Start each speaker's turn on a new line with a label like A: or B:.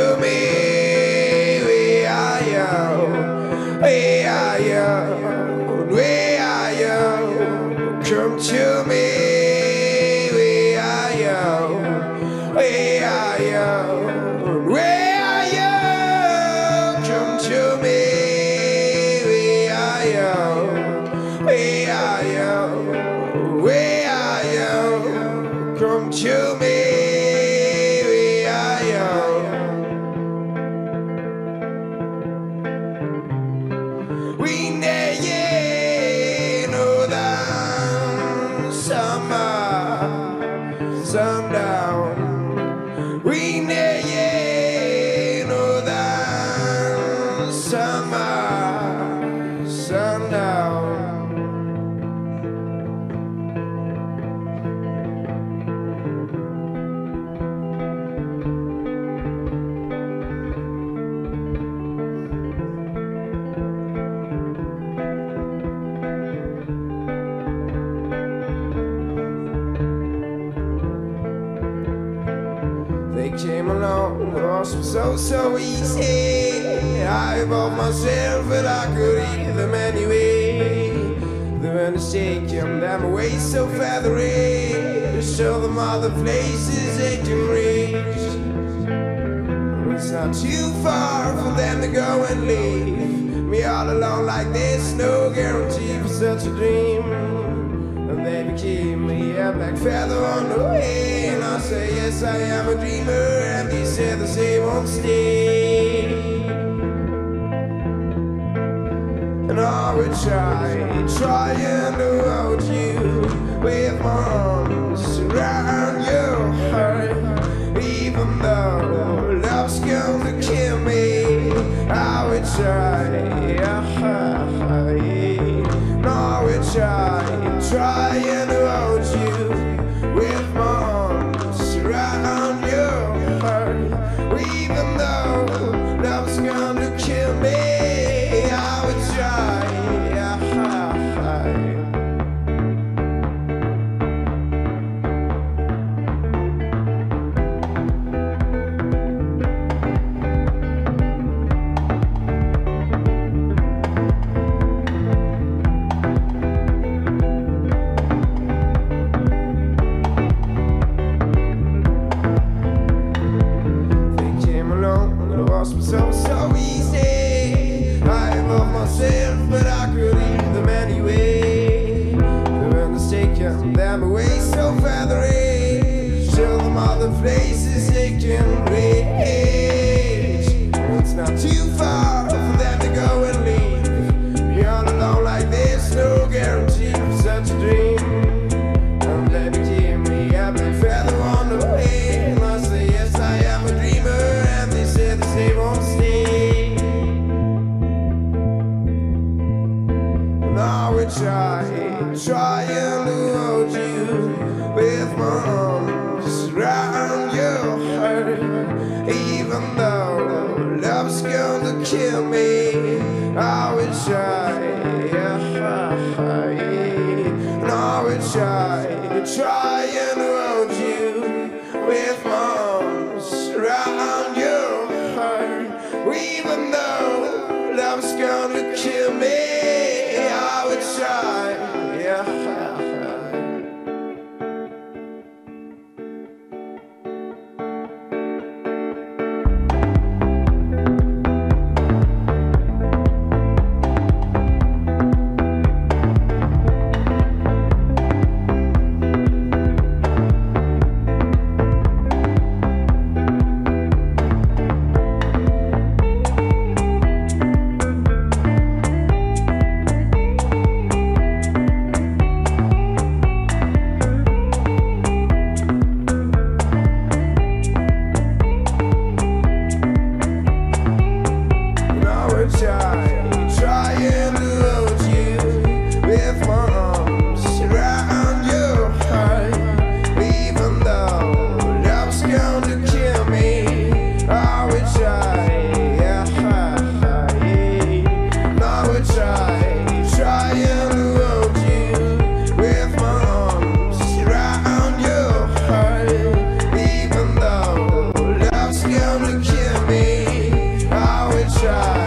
A: to me. We are young, we are young, we are young. Come to me. We are young, we are young, we are young. Come to me. We are young, we are young, we are young. Come to me. Sundown, we never know that summer, sundown. They came along, it was so easy. I evolved myself, but I could eat them anyway. The mistake kept them away so feathery, to show them other places they can reach. It's not too far for them to go and leave me all alone like this, no guarantee for such a dream. And they became me a black feather on the way. And I say yes, I am a dreamer, and they said the same won't stay. And I would trying to hold you with my arms around your heart. Even though love's gonna kill me, I would try, and I would trying to hold you with my arms around your heart. Even though love's gonna kill me, I would try. So easy. I love myself, but I could leave them anyway. The mistake kept them away so feathery. Show them other places they can reach. It's not too far for them to go and leave me all alone like this, no guarantee for such a dream. And they became me a black feather on the way. And I say yes, I am a dreamer, and they said the same won't stay. And I would trying to hold you with my arms around your heart. Even though love's gonna kill me, I would try, and I would trying to hold you with my arms around your heart. Even though love's gonna kill me, I would try, right.